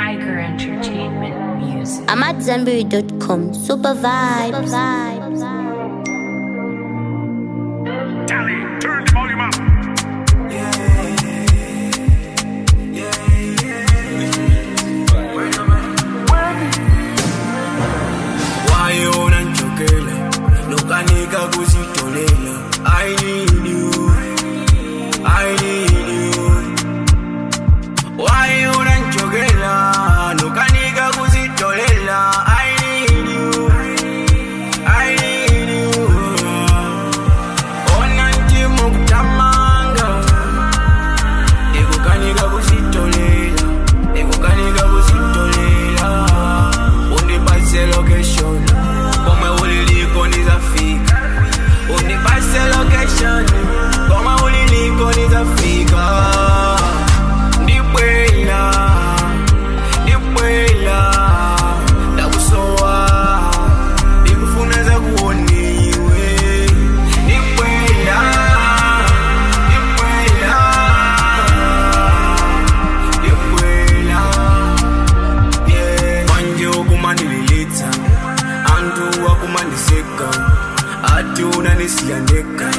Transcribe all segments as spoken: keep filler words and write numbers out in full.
Tiger Entertainment Music. I'm at Zenberry dot com. Super vibes. Super vibes. Tally, turn the volume up. Nigga kuzitolela, I need you, I need you. Why you unanjogela? Nuka nigga kuzitolela, I need you, I need you. Onanti muktamanga, ego kaniga kuzitolela, ego kaniga kuzitolela. Undi base location, come uli koni za fika. Undi base location, come uli koni za fika. Ndibwela, ndibwela, ndakusowa, ndikufuna za kuoniwe. Ndibwela, ndibwela, ndibwela, yeah. Manje ukumandililitsa, antu wakumandiseka, ati unanisiyandeka.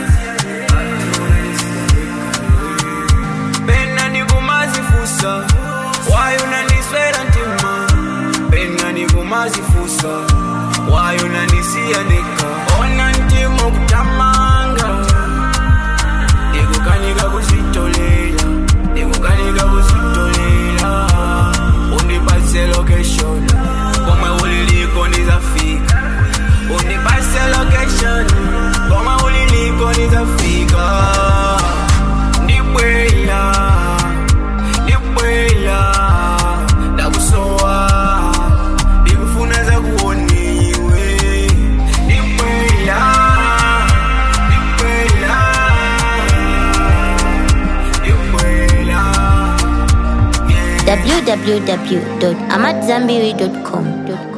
Pena nikumazifusa, why unaniswera ntima. Pena nikumazifusa, why unanisiyandeka. Ona ntima kutamanga, ikukanika kuzitolela, ikukanika kuzitolela. Undipase location, kome uliliko nizafika. Undipase location, kome uliliko nizafika. Ndibwela, ndibwela, ndakusowa, ndikufuna za kuoniwe. Ndibwela, ndibwela, ndibwela, yeah. w w w dot amat zenberry dot com.